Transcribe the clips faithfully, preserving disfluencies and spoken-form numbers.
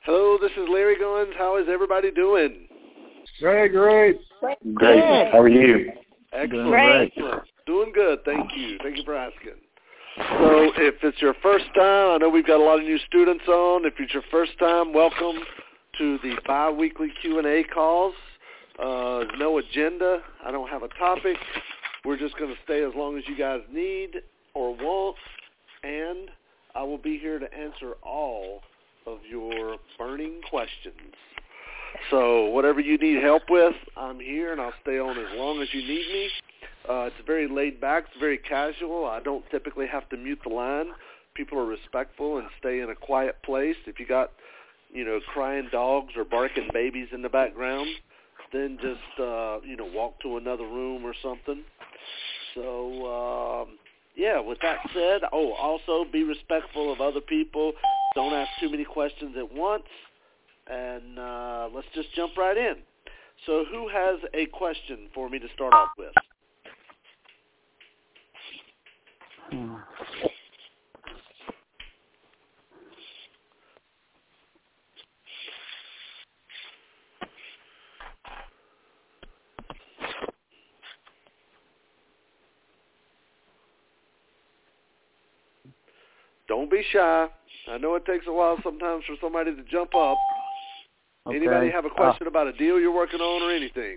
Hello, this is Larry Goins. How is everybody doing? Great, great. Great. How are you? Excellent. Great. Excellent. Doing good. Thank you. Thank you for asking. So if it's your first time, I know we've got a lot of new students on. If it's your first time, welcome to the bi-weekly Q and A calls. Uh, no agenda. I don't have a topic. We're just going to stay as long as you guys need or want, and I will be here to answer all of your burning questions. So whatever you need help with, I'm here, and I'll stay on as long as you need me. Uh, it's very laid back. It's very casual. I don't typically have to mute the line. People are respectful and stay in a quiet place. If you got, you know, crying dogs or barking babies in the background, then just, uh, you know, walk to another room or something. So, um, yeah, with that said, oh, also be respectful of other people. Don't ask too many questions at once. And uh, let's just jump right in. So who has a question for me to start off with? Hmm. Don't be shy. I know it takes a while sometimes for somebody to jump up. Okay. Anybody have a question uh, about a deal you're working on or anything?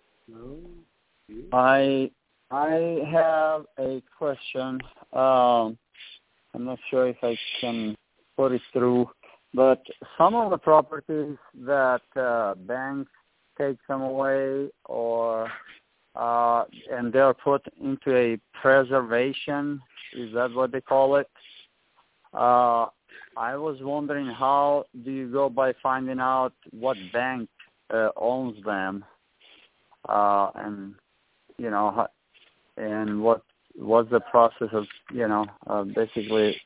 I I have a question. Um, I'm not sure if I can put it through, but some of the properties that uh, banks take them away, or uh, and they're put into a preservation. Is that what they call it? Uh, I was wondering, how do you go by finding out what bank uh, owns them, uh, and you know, and what what's the process of, you know, uh, basically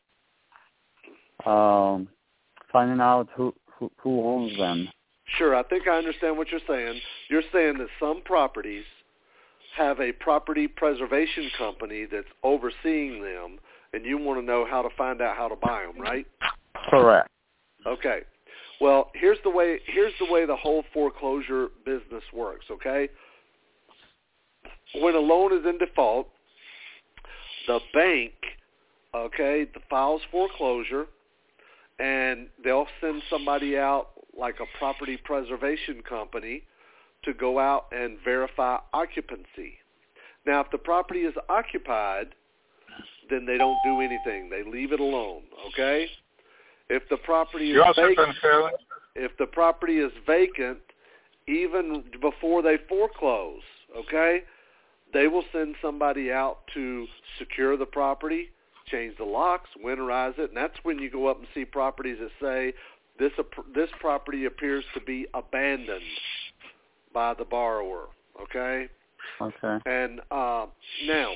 um, finding out who, who who owns them? Sure, I think I understand what you're saying. You're saying that some properties have a property preservation company that's overseeing them, and you want to know how to find out how to buy them, right? Correct. Okay. Well, here's the way here's the way the whole foreclosure business works, okay? When a loan is in default, the bank, okay, files foreclosure, and they'll send somebody out like a property preservation company to go out and verify occupancy. Now, if the property is occupied, then they don't do anything. They leave it alone, okay? If the property is vacant, if the property is vacant, even before they foreclose, okay, they will send somebody out to secure the property, change the locks, winterize it, and that's when you go up and see properties that say this this property appears to be abandoned by the borrower, okay? Okay. And uh, now,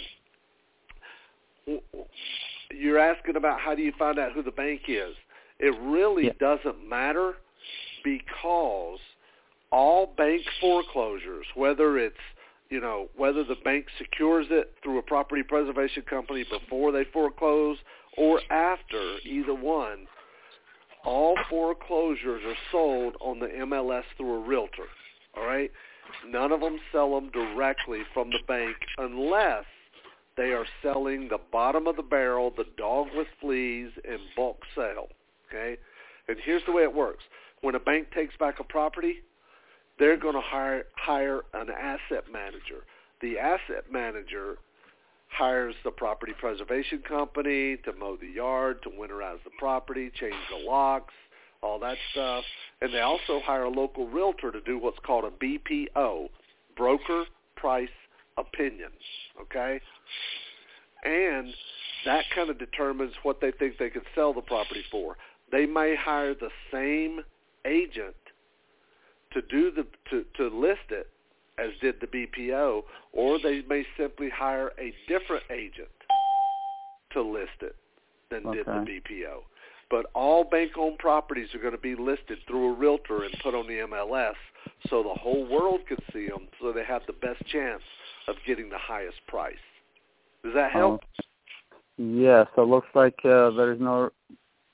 you're asking about how do you find out who the bank is. It really yeah. doesn't matter, because all bank foreclosures, whether it's, you know, whether the bank secures it through a property preservation company before they foreclose or after, either one, all foreclosures are sold on the M L S through a realtor, all right? None of them sell them directly from the bank unless they are selling the bottom of the barrel, the dog with fleas, in bulk sale, okay? And here's the way it works. When a bank takes back a property, they're going to hire hire an asset manager. The asset manager hires the property preservation company to mow the yard, to winterize the property, change the locks, all that stuff. And they also hire a local realtor to do what's called a B P O, broker price opinion, okay? And that kind of determines what they think they could sell the property for. They may hire the same agent to do the to, to list it as did the B P O, or they may simply hire a different agent to list it than okay. did the B P O. But all bank-owned properties are going to be listed through a realtor and put on the M L S so the whole world can see them, so they have the best chance of getting the highest price. Does that help? Uh, yes, it looks like uh, there is no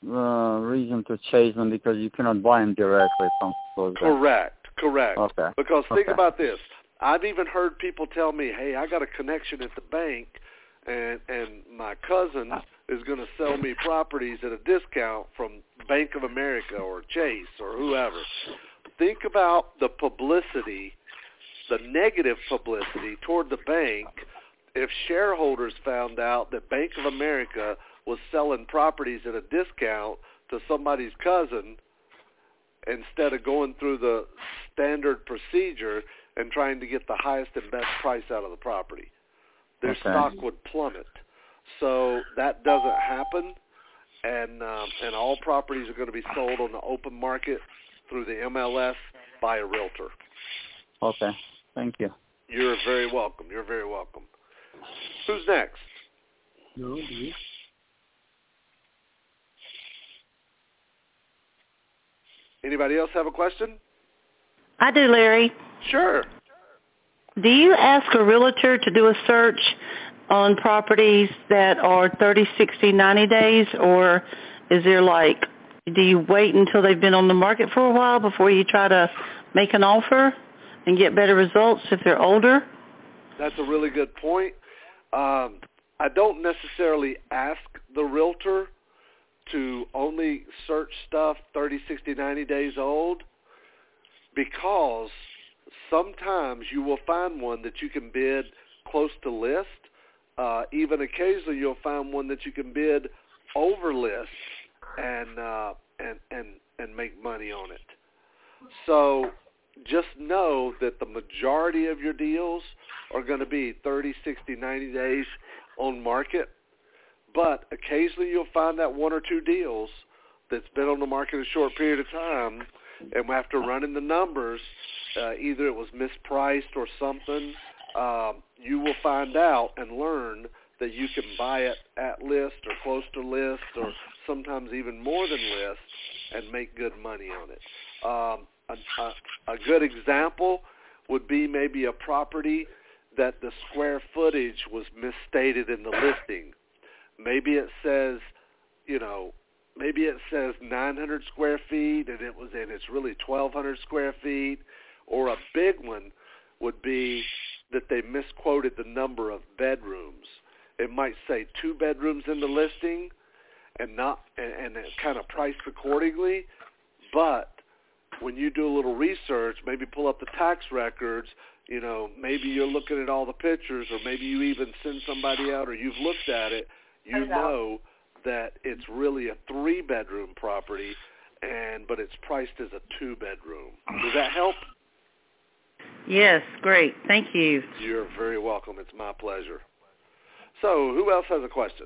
uh, reason to chase them because you cannot buy them directly from those. Correct, correct. Okay. Because think okay. about this. I've even heard people tell me, hey, I got a connection at the bank, and, and my cousin is going to sell me properties at a discount from Bank of America or Chase or whoever. Think about the publicity, the negative publicity toward the bank if shareholders found out that Bank of America was selling properties at a discount to somebody's cousin instead of going through the standard procedure and trying to get the highest and best price out of the property. Their okay. stock would plummet. So that doesn't happen, and um, and all properties are going to be sold on the open market through the M L S by a realtor. Okay. Thank you. You're very welcome. You're very welcome. Who's next? No, me. Anybody else have a question? I do, Larry. Sure. Do you ask a realtor to do a search on properties that are thirty, sixty, ninety days, or is there like, do you wait until they've been on the market for a while before you try to make an offer and get better results if they're older? That's a really good point. Um, I don't necessarily ask the realtor to only search stuff thirty, sixty, ninety days old because sometimes you will find one that you can bid close to list. Uh, even occasionally you'll find one that you can bid over list and, uh, and, and, and make money on it. So just know that the majority of your deals are going to be thirty, sixty, ninety days on market. But occasionally you'll find that one or two deals that's been on the market a short period of time, and after running the numbers, uh, either it was mispriced or something, um, you will find out and learn that you can buy it at list or close to list or sometimes even more than list and make good money on it. Um, a, a, a good example would be maybe a property that the square footage was misstated in the listing. Maybe it says, you know, maybe it says nine hundred square feet and it was and it's really twelve hundred square feet. Or a big one would be that they misquoted the number of bedrooms. It might say two bedrooms in the listing and not and, and it's kind of priced accordingly. But when you do a little research, maybe pull up the tax records, you know, maybe you're looking at all the pictures, or maybe you even send somebody out or you've looked at it, you know that it's really a three-bedroom property, and but it's priced as a two-bedroom. Does that help? Yes, great. Thank you. You're very welcome. It's my pleasure. So who else has a question?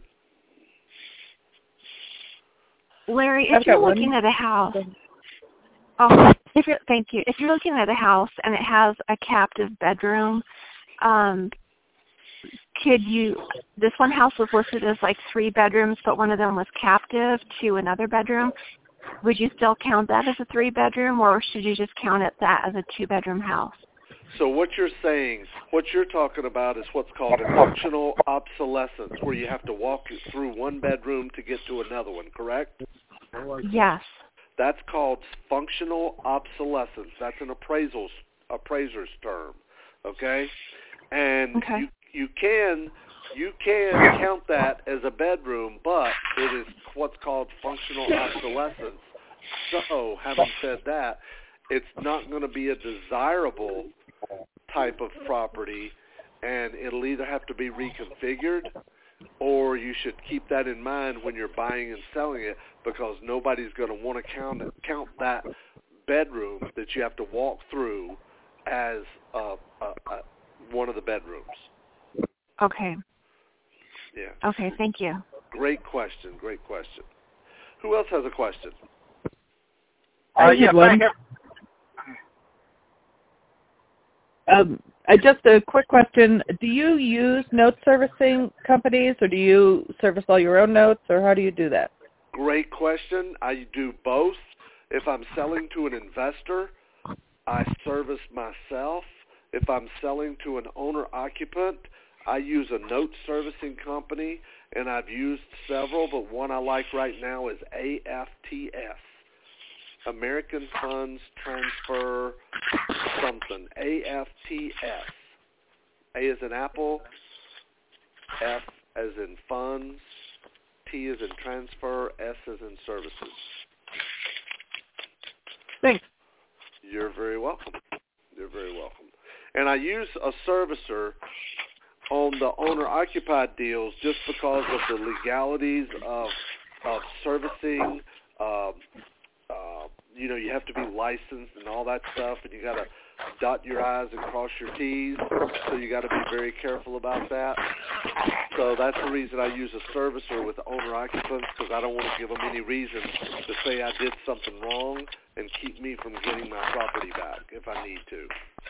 Larry, if you're looking at a house, oh, if you're, thank you. If you're looking at a house and it has a captive bedroom, um, could you, this one house was listed as like three bedrooms, but one of them was captive to another bedroom. Would you still count that as a three-bedroom, or should you just count it that as a two-bedroom house? So what you're saying, what you're talking about is what's called functional obsolescence, where you have to walk through one bedroom to get to another one, correct? Yes. That's called functional obsolescence. That's an appraisal's, appraiser's term, okay? And okay. you you can you can count that as a bedroom, but it is what's called functional obsolescence. So, having said that, it's not going to be a desirable type of property, and it'll either have to be reconfigured, or you should keep that in mind when you're buying and selling it, because nobody's going to want to count it, count that bedroom that you have to walk through as a, a, a, one of the bedrooms. Okay. Yeah. Okay, thank you. Great question, great question. Who else has a question? Uh, yeah, one. Um, uh, just a quick question. Do you use note servicing companies, or do you service all your own notes, or how do you do that? Great question. I do both. If I'm selling to an investor, I service myself. If I'm selling to an owner-occupant, I use a note servicing company, and I've used several, but one I like right now is A F T S, American Funds Transfer something, A F T S. A is in Apple, F as in funds, T as in transfer, S as in services. Thanks. You're very welcome. You're very welcome. And I use a servicer on the owner-occupied deals just because of the legalities of of servicing. Uh, uh, you know, you have to be licensed and all that stuff, and you got to dot your I's and cross your T's, so you got to be very careful about that. So that's the reason I use a servicer with owner-occupants, because I don't want to give them any reason to say I did something wrong and keep me from getting my property back if I need to.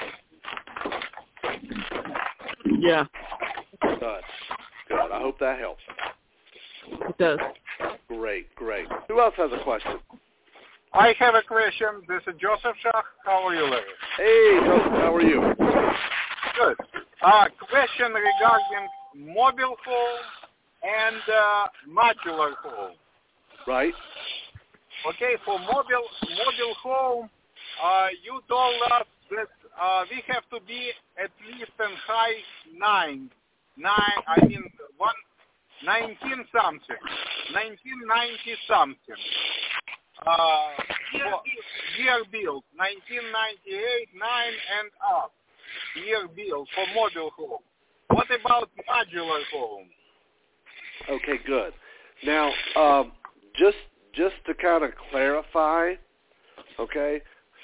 Yeah. Good. Good. I hope that helps. It does. Great, great. Who else has a question? I have a question. This is Joseph Shah. How are you, Larry? Hey, Joseph. How are you? Good. Uh, question regarding mobile home and uh, modular home. Right. Okay, for mobile mobile home, uh, you told us that uh, we have to be at least in high nine, nine. I mean one, nineteen something, nineteen ninety something. Uh, for year build, nineteen ninety-eight, nine and up. Year build for mobile home. What about modular home? Okay, good. Now, um, just just to kind of clarify, okay,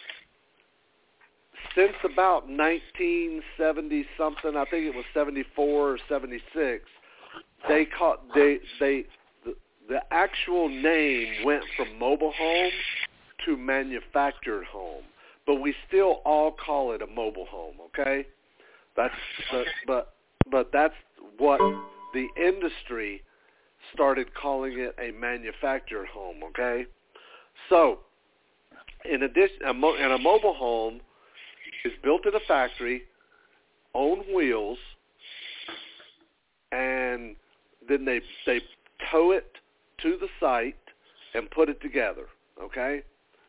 since about nineteen seventy something, I think it was seventy-four or seventy-six, they caught they they the, the actual name went from mobile home to manufactured home, but we still all call it a mobile home. Okay, that's but but but that's what the industry started calling it, a manufactured home. Okay, so in addition, a mo- and a mobile home is built in a factory, on wheels, and then they they tow it to the site and put it together, okay?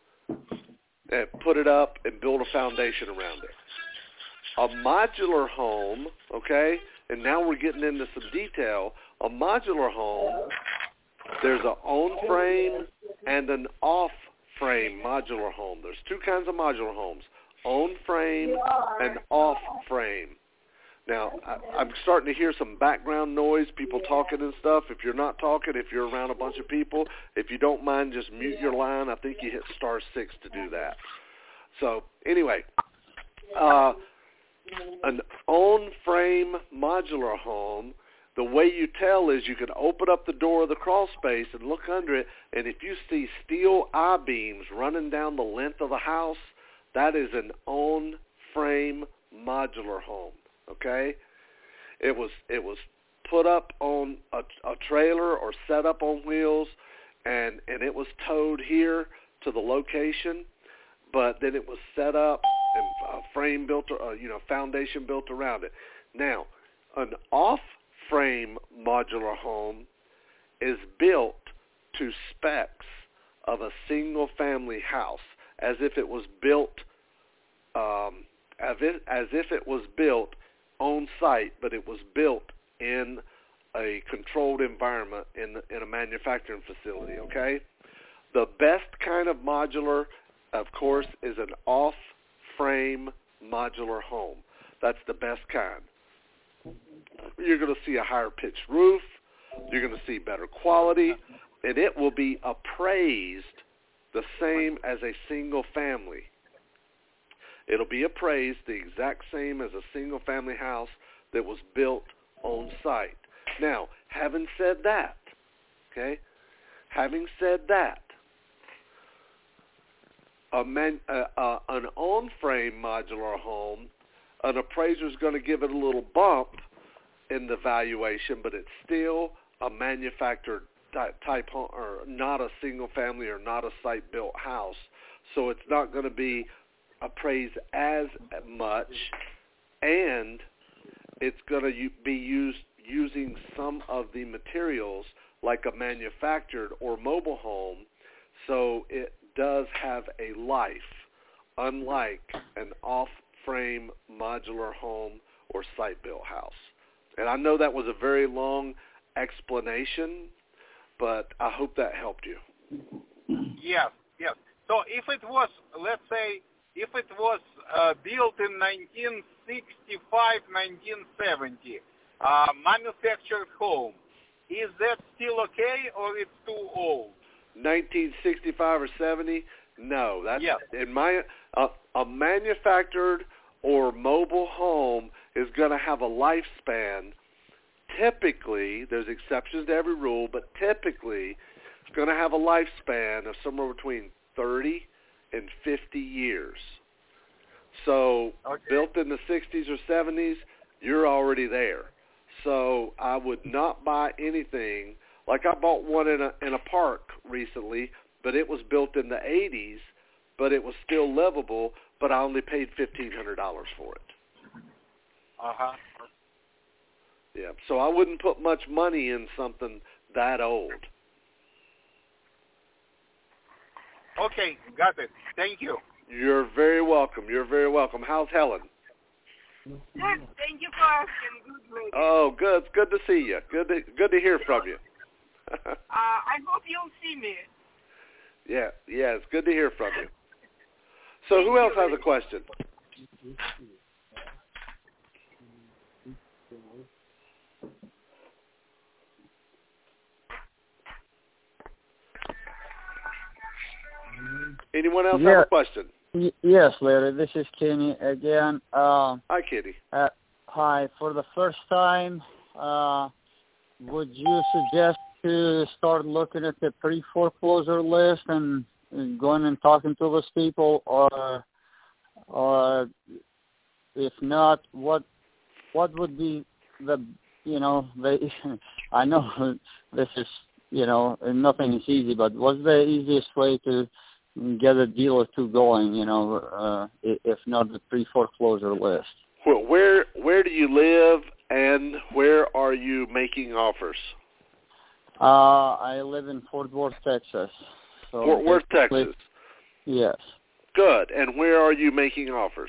And put it up and build a foundation around it. A modular home, okay, and now we're getting into some detail. A modular home, there's an on-frame and an off-frame modular home. There's two kinds of modular homes. On frame and off frame. Now, I, I'm starting to hear some background noise, people talking and stuff. If you're not talking, if you're around a bunch of people, if you don't mind, just mute your line. I think you hit star six to do that. So, anyway, uh, an on-frame modular home, the way you tell is you can open up the door of the crawl space and look under it, and if you see steel I-beams running down the length of the house, that is an on-frame modular home, okay? It was it was put up on a, a trailer or set up on wheels, and, and it was towed here to the location, but then it was set up and a frame built, uh, you know, foundation built around it. Now, an off-frame modular home is built to specs of a single-family house, as if it was built, um, as if, as if it was built on site, but it was built in a controlled environment in the, in a manufacturing facility. Okay, the best kind of modular, of course, is an off-frame modular home. That's the best kind. You're going to see a higher pitched roof. You're going to see better quality, and it will be appraised the same as a single family. It'll be appraised the exact same as a single family house that was built on site. Now, having said that, okay, having said that, a man, uh, uh, an on-frame modular home, an appraiser is going to give it a little bump in the valuation, but it's still a manufactured type home, or not a single family or not a site built house, so it's not going to be appraised as much, and it's going to be used using some of the materials like a manufactured or mobile home, so it does have a life, unlike an off-frame modular home or site-built house. And I know that was a very long explanation, but I hope that helped you. Yes, yes. So if it was, let's say, if it was uh, built in nineteen sixty-five, nineteen seventy, uh, manufactured home, is that still okay or it's too old? nineteen sixty-five or seventy? No, that's yes. in my uh, a manufactured or mobile home is going to have a lifespan. Typically, there's exceptions to every rule, but typically it's going to have a lifespan of somewhere between thirty and fifty years. So okay. built in the sixties or seventies, you're already there. So I would not buy anything. Like I bought one in a in a park recently, but it was built in the eighties, but it was still livable, but I only paid fifteen hundred dollars for it. Uh-huh. Yeah, so I wouldn't put much money in something that old. Okay, got it. Thank you. You're very welcome. You're very welcome. How's Helen? Good. Thank you for asking. Good, lady. Oh, good. It's good to see you. Good to, good to hear from you. uh, I hope you'll see me. Yeah, yeah, it's good to hear from you. So who else has a question? Anyone else yeah. have a question? Y- yes, Larry. This is Kenny again. Uh, hi, Kenny. Uh, hi. For the first time, uh, would you suggest to start looking at the pre-foreclosure list and, and going and talking to those people, or, or if not, what what would be the you know the I know this is you know nothing is easy, but what's the easiest way to get a deal or two going, you know, uh, if not the pre-foreclosure list? Well, where where do you live, and where are you making offers? Uh, I live in Fort Worth, Texas. So Fort Worth, Texas. Yes. Good. And where are you making offers?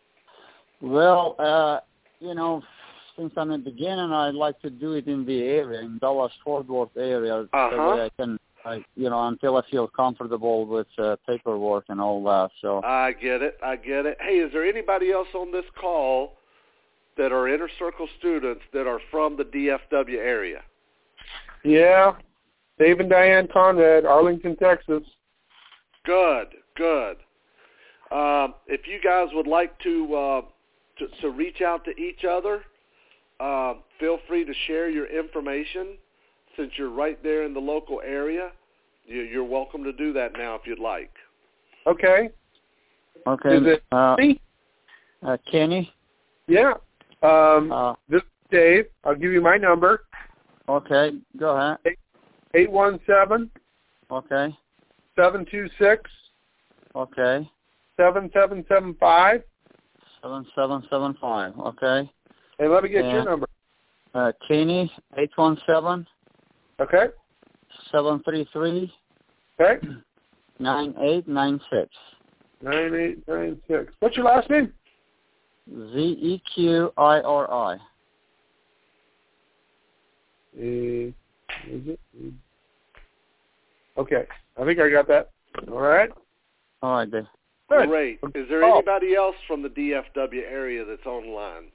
Well, uh, you know, since I'm at the beginning, I'd like to do it in the area, in Dallas-Fort Worth area, uh-huh. so that I can, I, you know, until I feel comfortable with uh, paperwork and all that. So I get it. I get it. Hey, is there anybody else on this call that are Inner Circle students that are from the D F W area? Yeah. Dave and Diane Conrad, Arlington, Texas. Good, good. Um, if you guys would like to, uh, to to reach out to each other, uh, feel free to share your information. Since you're right there in the local area, you, you're welcome to do that now if you'd like. Okay. Okay. Is it uh, me? Uh, Kenny? Yeah. Um, uh, this is Dave. I'll give you my number. Okay. Go ahead. eight one seven, Okay. seven two six, Okay. seven seven seven five. seven seven seven five. Okay. And let me get and, your number. Uh, Kenny, eight one seven. Okay. seven three three. Okay. nine eight nine six. nine eight nine six. What's your last name? Z E Q I R I. Uh, is it? Okay. I think I got that. All right. All right, Dave. Good. Great. Is there Oh. anybody else from the D F W area that's online?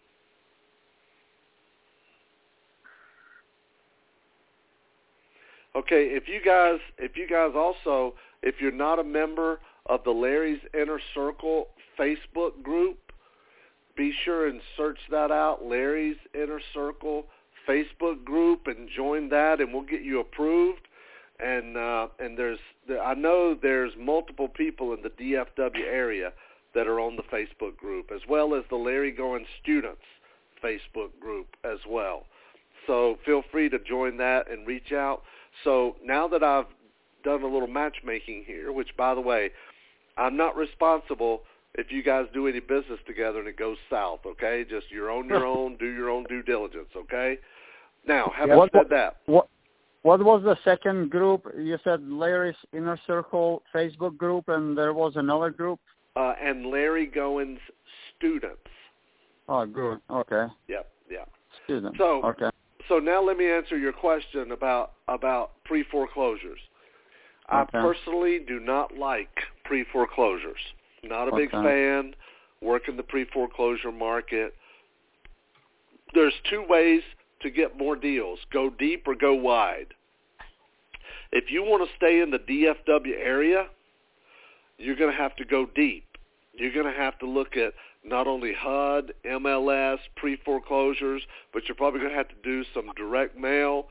Okay, if you guys, if you guys also, if you're not a member of the Larry's Inner Circle Facebook group, be sure and search that out, Larry's Inner Circle Facebook group, and join that, and we'll get you approved. And uh, and there's, I know there's multiple people in the D F W area that are on the Facebook group, as well as the Larry Goins Students Facebook group as well. So feel free to join that and reach out. So now that I've done a little matchmaking here, which, by the way, I'm not responsible if you guys do any business together and it goes south, okay? Just you're on your own, do your own due diligence, okay? Now, having what, said that, what what was the second group? You said Larry's Inner Circle Facebook group, and there was another group. Uh, and Larry Goins students. Oh, good. Okay. Yep. Yeah. Students. So, okay. So now let me answer your question about about pre-foreclosures. I Okay. personally do not like pre-foreclosures. Not a big Okay. fan. Work in the pre-foreclosure market. There's two ways to get more deals. Go deep or go wide. If you want to stay in the D F W area, you're going to have to go deep. You're going to have to look at not only H U D, M L S, pre-foreclosures, but you're probably going to have to do some direct mail,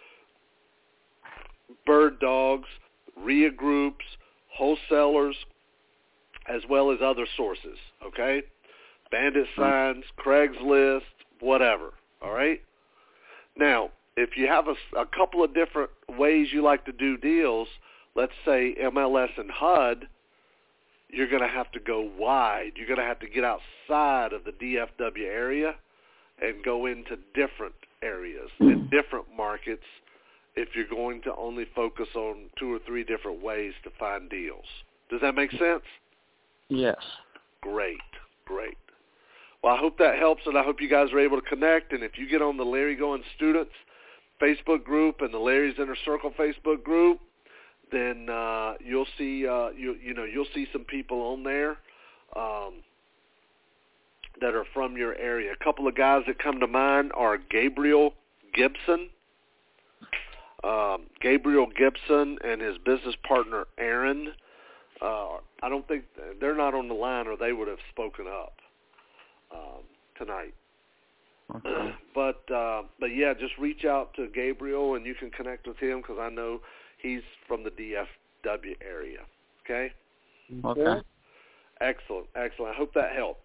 bird dogs, R I A groups, wholesalers, as well as other sources, okay? Bandit signs, Craigslist, whatever, all right? Now, if you have a, a couple of different ways you like to do deals, let's say M L S and H U D, you're going to have to go wide. You're going to have to get outside of the D F W area and go into different areas and different markets if you're going to only focus on two or three different ways to find deals. Does that make sense? Yes. Great, great. Well, I hope that helps, and I hope you guys are able to connect. And if you get on the Larry Goins Students Facebook group and the Larry's Inner Circle Facebook group, then uh, you'll see uh, you you know you'll see some people on there um, that are from your area. A couple of guys that come to mind are Gabriel Gibson, um, Gabriel Gibson, and his business partner Aaron. Uh, I don't think they're not on the line, or they would have spoken up um, tonight. Okay. But uh, but yeah, just reach out to Gabriel, and you can connect with him because I know he's from the D F W area. Okay? Okay. Excellent, excellent. I hope that helped.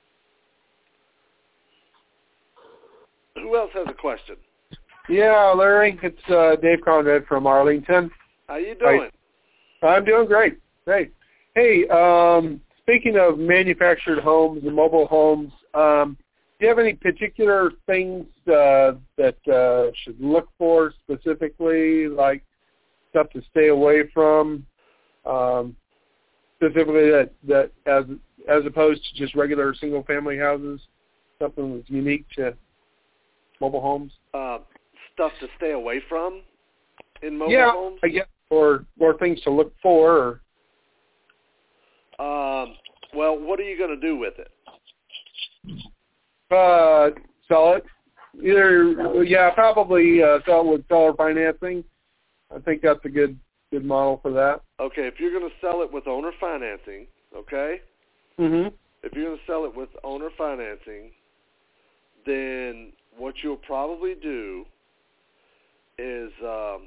Who else has a question? Yeah, Larry, it's uh, Dave Conrad from Arlington. How you doing? Hi. I'm doing great. Great. Hey, um, speaking of manufactured homes and mobile homes, um, do you have any particular things uh, that uh, should look for specifically, like stuff to stay away from, um, specifically that, that as as opposed to just regular single-family houses, something that's unique to mobile homes? Uh, stuff to stay away from in mobile yeah, homes? I guess, or, or things to look for. Or, Um, well, what are you going to do with it? Uh, sell it. Either, yeah, probably uh, sell it with seller financing. I think that's a good good model for that. Okay, if you're going to sell it with owner financing, okay? Mm-hmm. If you're going to sell it with owner financing, then what you'll probably do is, um,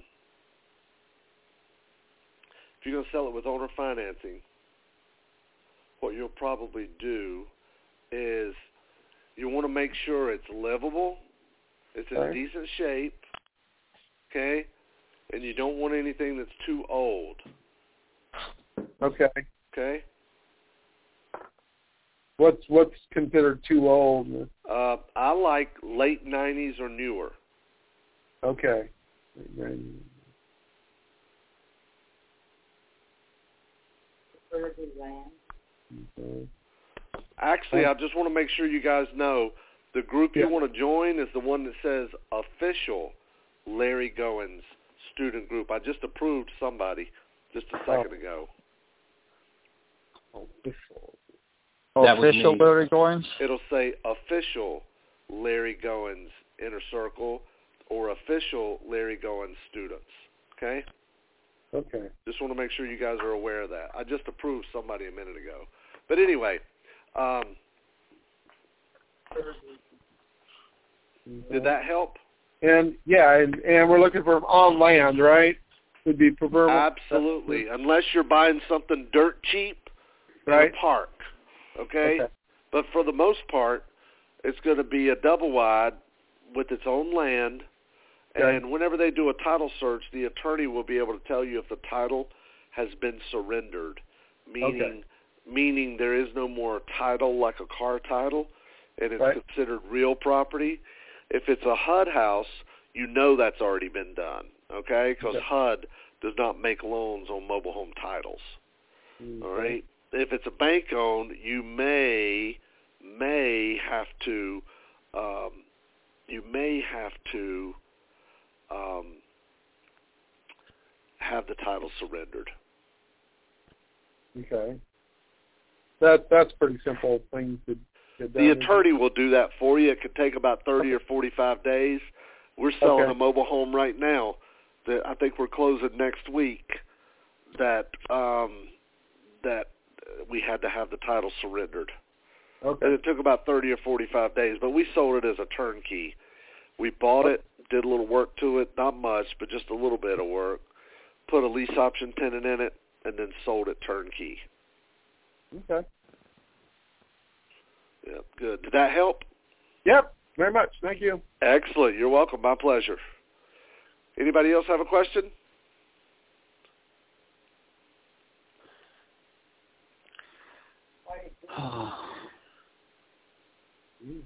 if you're going to sell it with owner financing, what you'll probably do is you want to make sure it's livable, it's in Okay. decent shape, okay? And you don't want anything that's too old, Okay. okay? What's what's considered too old? Uh, I like late nineties or newer. Okay. Okay. Actually, I just want to make sure you guys know the group you Yeah. want to join is the one that says official Larry Goins student group. I just approved somebody just a second Oh. ago. Official. That was Official me. Larry Goins? It'll say official Larry Goins Inner Circle or official Larry Goins students. Okay? Okay. Just want to make sure you guys are aware of that. I just approved somebody a minute ago. But anyway, um, did that help? And yeah, and, and we're looking for on land, right? Would be preferable. Absolutely. Unless you're buying something dirt cheap Right. in a park. Okay? Okay. But for the most part, it's going to be a double wide with its own land. Okay. And whenever they do a title search, the attorney will be able to tell you if the title has been surrendered, meaning Okay. meaning there is no more title like a car title, and it's Right. considered real property. If it's a H U D house, you know that's already been done, okay? Because Yeah. H U D does not make loans on mobile home titles, Mm-hmm. all right? If it's a bank-owned, you may may have to um, you may have to um, have the title surrendered. Okay. That that's pretty simple thing to get done. The attorney will do that for you. It could take about thirty or forty-five days. We're selling Okay. a mobile home right now that I think we're closing next week that um, that we had to have the title surrendered. Okay. And it took about thirty or forty-five days, but we sold it as a turnkey. We bought it, did a little work to it, not much, but just a little bit of work, put a lease option tenant in it, and then sold it turnkey. Okay. Yep, good. Did that help? Yep, very much. Thank you. Excellent. You're welcome. My pleasure. Anybody else have a question? Mm.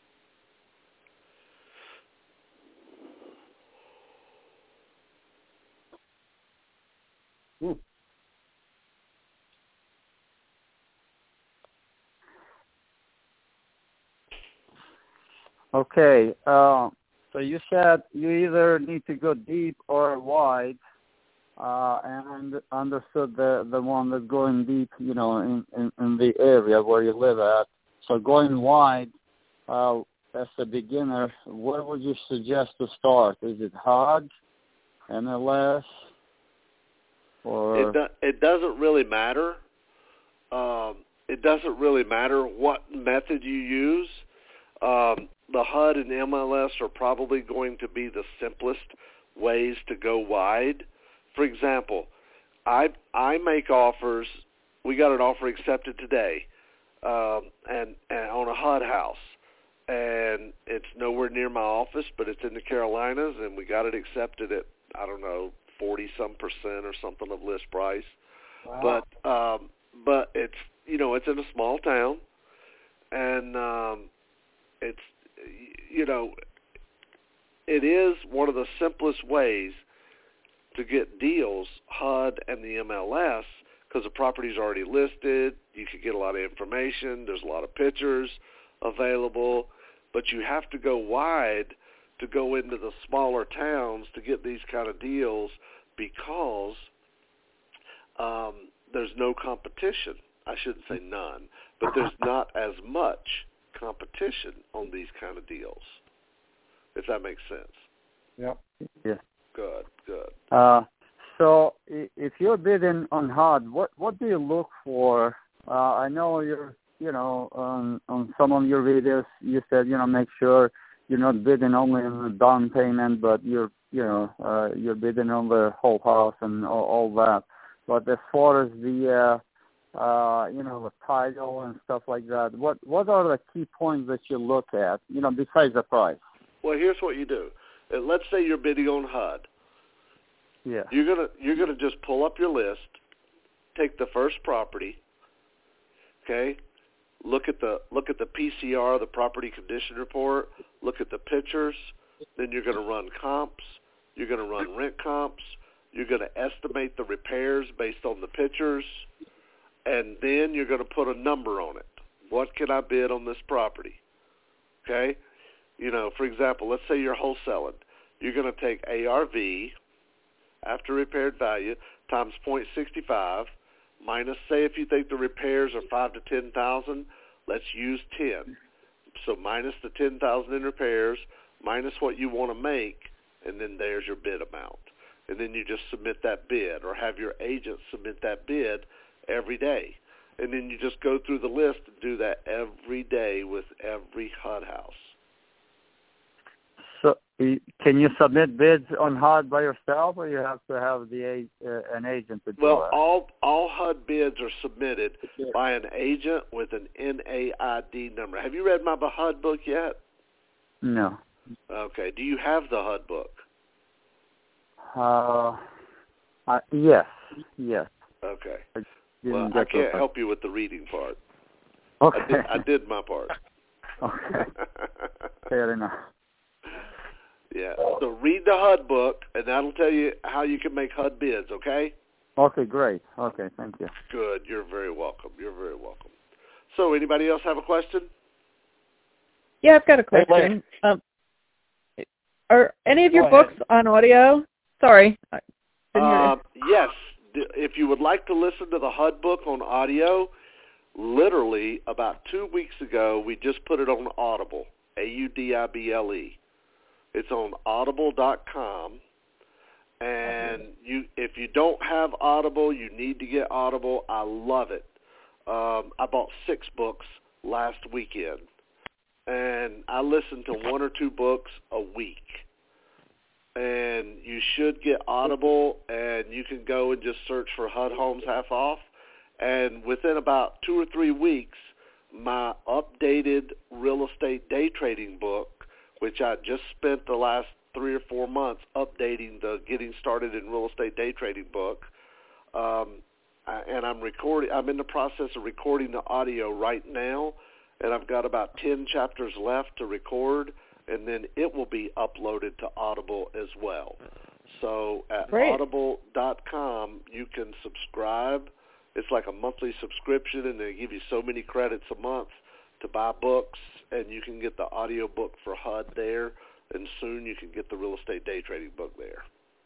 Mm. Okay. Uh, so you said you either need to go deep or wide, uh, and I understood the the one that's going deep, you know, in, in, in the area where you live at. So going wide, uh, as a beginner, where would you suggest to start? Is it H U D, M L S, or? It, do, it doesn't really matter. Um, it doesn't really matter what method you use. Um, the H U D and M L S are probably going to be the simplest ways to go wide. For example, I I make offers. We got an offer accepted today, um, and, and on a H U D house, and it's nowhere near my office, but it's in the Carolinas, and we got it accepted at I don't know forty some percent or something of list price. Wow. But um, but it's you know it's in a small town, and um, it's you know it is one of the simplest ways to get deals, H U D and the M L S, because the property's already listed. You can get a lot of information. There's a lot of pictures available, but you have to go wide to go into the smaller towns to get these kind of deals because um, there's no competition. I shouldn't say none, but there's not as much competition on these kind of deals, if that makes sense. Yep. Yeah. Good, good. Uh, so if you're bidding on H U D, what what do you look for? Uh, I know you're, you know, on on some of your videos, you said, you know, make sure you're not bidding only on the down payment, but you're, you know, uh, you're bidding on the whole house and all, all that. But as far as the, uh, uh, you know, the title and stuff like that, what what are the key points that you look at, you know, besides the price? Well, here's what you do. Uh, Let's say you're bidding on H U D. Yeah. You're gonna you're gonna just pull up your list, take the first property, okay? Look at the look at the P C R, the property condition report. Look at the pictures. Then you're gonna run comps. You're gonna run rent comps. You're gonna estimate the repairs based on the pictures, and then you're gonna put a number on it. What can I bid on this property? Okay. You know, for example, let's say you're wholesaling. You're going to take A R V, after repaired value, times zero point six five, minus, say if you think the repairs are five to ten thousand, let's use ten. So minus the ten thousand in repairs, minus what you want to make, and then there's your bid amount. And then you just submit that bid, or have your agent submit that bid every day. And then you just go through the list and do that every day with every H U D house. So can you submit bids on H U D by yourself, or you have to have the uh, an agent to do Well, that? all all H U D bids are submitted by an agent with an N A I D number. Have you read my H U D book yet? No. Okay. Do you have the H U D book? Uh, uh yes, yes. Okay. I well, I can't help you with the reading part. Okay. I did, I did my part. Okay. Fair enough. Yeah. So read the H U D book, and that'll tell you how you can make H U D bids, okay? Okay, great. Okay, thank you. Good. You're very welcome. You're very welcome. So anybody else have a question? Yeah, I've got a question. Um, are any of your books on audio? Sorry. I didn't hear you. Uh, yes. If you would like to listen to the H U D book on audio, literally about two weeks ago, we just put it on Audible, A U D I B L E. It's on audible dot com. And you, if you don't have Audible, you need to get Audible. I love it. Um, I bought six books last weekend, and I listen to one or two books a week. And you should get Audible, and you can go and just search for H U D Homes Half Off. And within about two or three weeks, my updated real estate day trading book, which I just spent the last three or four months updating the Getting Started in Real Estate Day Trading book, um, and I'm recording. I'm in the process of recording the audio right now, and I've got about ten chapters left to record, and then it will be uploaded to Audible as well. So at Great. audible dot com, you can subscribe. It's like a monthly subscription, and they give you so many credits a month to buy books, and you can get the audio book for H U D there, and soon you can get the real estate day trading book there.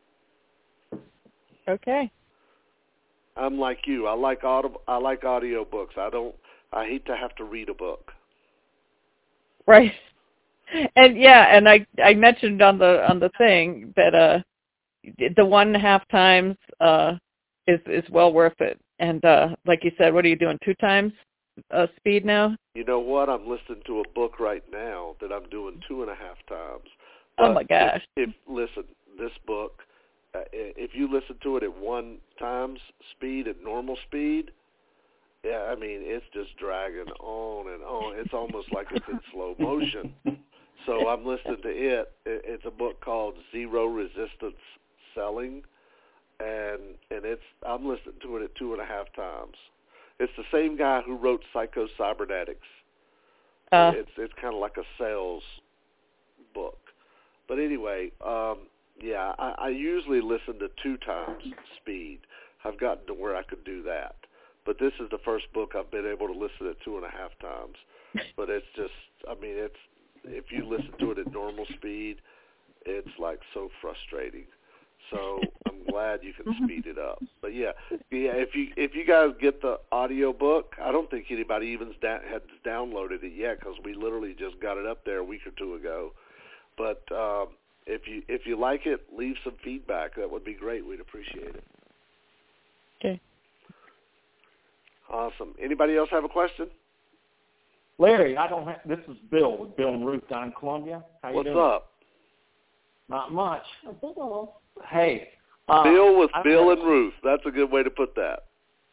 Okay. I'm like you. I like audio. I like audio books. I don't. I hate to have to read a book. Right. And yeah, and I I mentioned on the on the thing that uh the one and a half times uh is is well worth it. And uh like you said, what are you doing? Two times uh, speed now? You know what? I'm listening to a book right now that I'm doing two and a half times. But oh my gosh! If, if listen, this book, uh, if you listen to it at one times speed, at normal speed, yeah, I mean it's just dragging on and on. It's almost like it's in slow motion. So I'm listening to it. It's a book called Zero Resistance Selling, and and it's I'm listening to it at two and a half times. It's the same guy who wrote Psycho Cybernetics. Uh, it's it's kind of like a sales book. But anyway, um, yeah, I, I usually listen to two times speed. I've gotten to where I could do that. But this is the first book I've been able to listen at two and a half times. But it's just, I mean, it's if you listen to it at normal speed, it's like so frustrating. So I'm glad you can speed it up. But yeah, yeah. If you if you guys get the audio book, I don't think anybody even da- had downloaded it yet because we literally just got it up there a week or two ago. But um, if you if you like it, leave some feedback. That would be great. We'd appreciate it. Okay. Awesome. Anybody else have a question? Larry, I don't have. This is Bill with Bill and Ruth down in Columbia. How you What's doing? up? Not much. Hey. Uh, Bill with I Bill have, and Ruth. That's a good way to put that.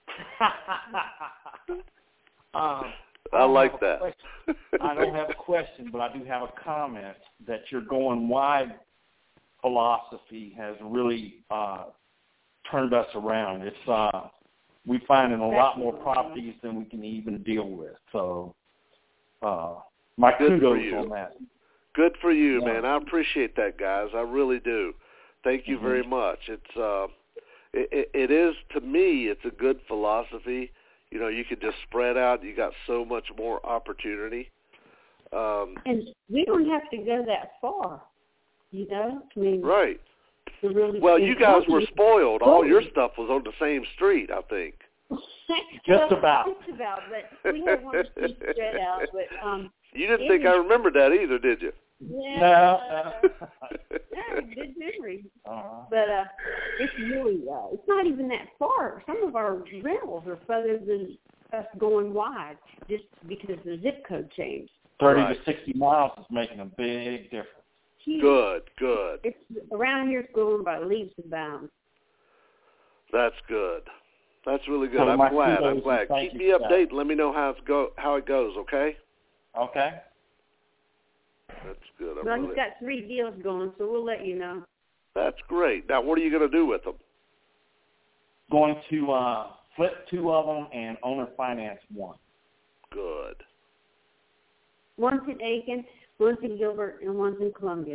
um, I like that. I don't have a question, but I do have a comment that your going wide philosophy has really uh, turned us around. It's uh, we're finding a lot more properties than we can even deal with. So uh, my Good for kudos you. on that. Good for you, Yeah. man. I appreciate that, guys. I really do. Thank you Mm-hmm. very much. It's uh, it, it is to me. It's a good philosophy. You know, you can just spread out. You got so much more opportunity. Um, and we don't have to go that far. You know, I mean, right. to really Well, you guys were spoiled. All your Spoiled. stuff was on the same street, I think. Just about. Just about, but we had one street spread out. But um, You didn't think I remembered that either, did you? yeah, No. uh, yeah, good memory. Uh-huh. But uh, it's really, uh, it's not even that far. Some of our rentals are further than us going wide, just because the zip code changed. Thirty Right. to sixty miles is making a big difference. Huge. Good, good. It's around here, it's going by leaps and bounds. That's good. That's really good. So I'm my glad. kudos I'm glad. and thank Keep you me for that. updated. Let me know how it's go how it goes. Okay. Okay. That's good. I'm Well, really, he's got three deals going, so we'll let you know. That's great. Now, what are you going to do with them? Going to uh, flip two of them and owner finance one. Good. One's in Aiken, one's in Gilbert, and one's in Columbia.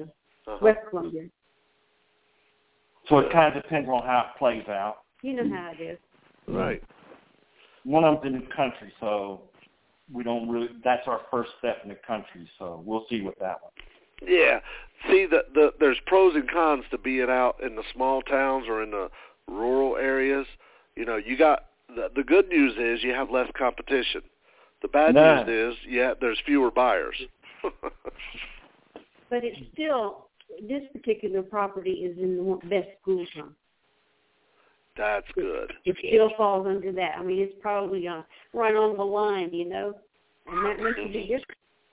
uh-huh. West Columbia. So it kind of depends on how it plays out. You know how it is. Right. One of them's in the country, so we don't really. That's our first step in the country, so we'll see with that one. Yeah. See, the, the there's pros and cons to being out in the small towns or in the rural areas. You know, you got the, the good news is you have less competition. The bad no. news is, yeah, there's fewer buyers. But it's still, this particular property is in the best school zone. That's good. It still falls under that. I mean, it's probably uh, right on the line, you know, and that makes a big difference.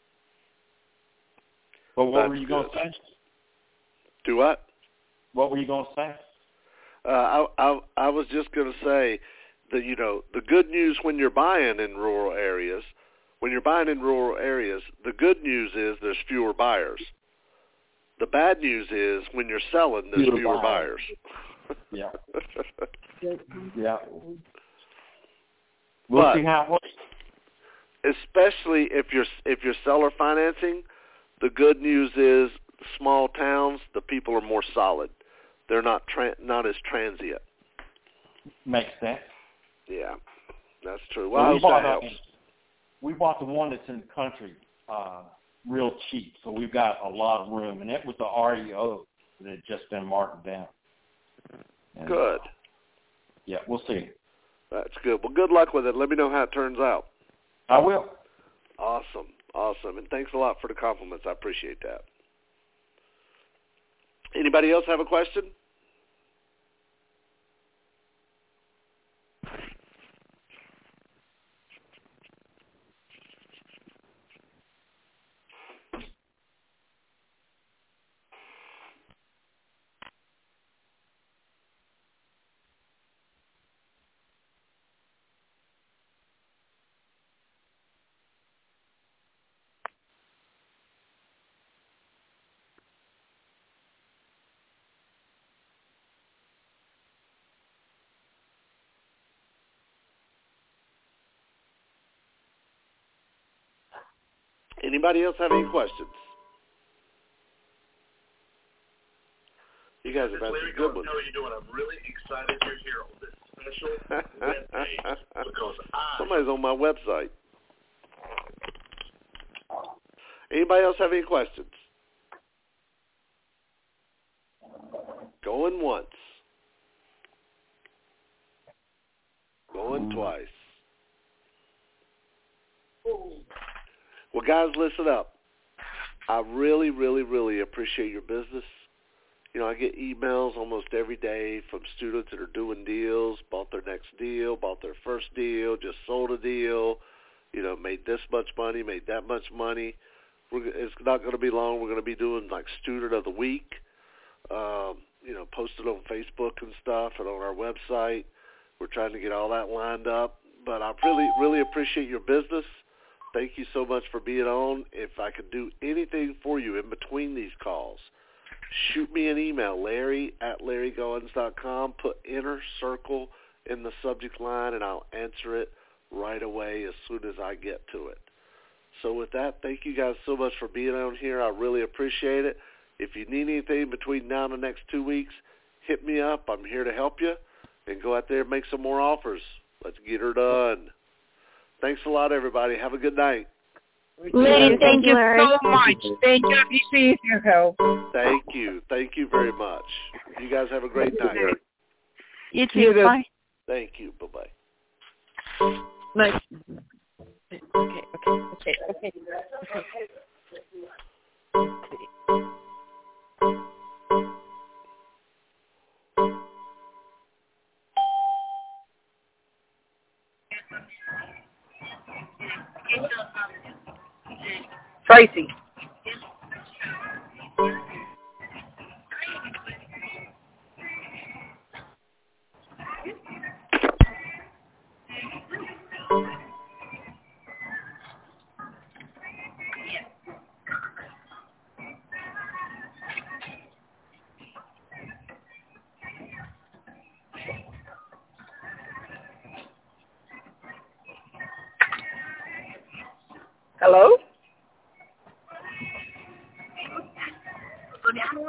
But what That's were you going to say? Do what? What were you going to say? Uh, I, I I was just going to say that, you know, the good news when you're buying in rural areas, when you're buying in rural areas, the good news is there's fewer buyers. The bad news is when you're selling, there's fewer, fewer buyers. buyers. Yeah. yeah. We'll but see how it works. Especially if you're if you're seller financing, the good news is small towns, the people are more solid. They're not tra- not as transient. Makes sense. Yeah, that's true. Well, well I we, hope bought that a, helps. we bought the one that's in the country uh, real cheap, so we've got a lot of room. And it was the R E O that had just been marked down. And, good. Uh, yeah, we'll see. That's good. Well, good luck with it. Let me know how it turns out. I will. Awesome. Awesome. And thanks a lot for the compliments. I appreciate that. Anybody else have a question? Anybody else have any questions? You guys have had some good ones. How are you doing? I'm really excited you're here on this special webpage because I... Somebody's on my website. Anybody else have any questions? Going once. Going twice. Well, guys, listen up. I really, really, really appreciate your business. You know, I get emails almost every day from students that are doing deals, bought their next deal, bought their first deal, just sold a deal, you know, made this much money, made that much money. We're, it's not going to be long. We're going to be doing, like, Student of the Week, um, you know, posted on Facebook and stuff and on our website. We're trying to get all that lined up. But I really, really appreciate your business. Thank you so much for being on. If I could do anything for you in between these calls, shoot me an email, Larry at Larry Goins dot com. Put Inner Circle in the subject line, and I'll answer it right away as soon as I get to it. So with that, thank you guys so much for being on here. I really appreciate it. If you need anything between now and the next two weeks, hit me up. I'm here to help you. And go out there and make some more offers. Let's get her done. Thanks a lot, everybody. Have a good night. Larry, thank you so much. Thank you. I appreciate your help. Thank you. Thank you very much. You guys have a great night. You too. Bye. Thank you. Bye-bye. Nice. Okay, okay, okay, okay, okay. Tracy. Hello?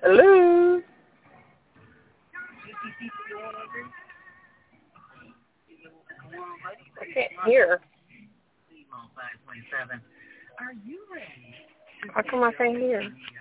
Hello? I can't hear. How come I can't hear?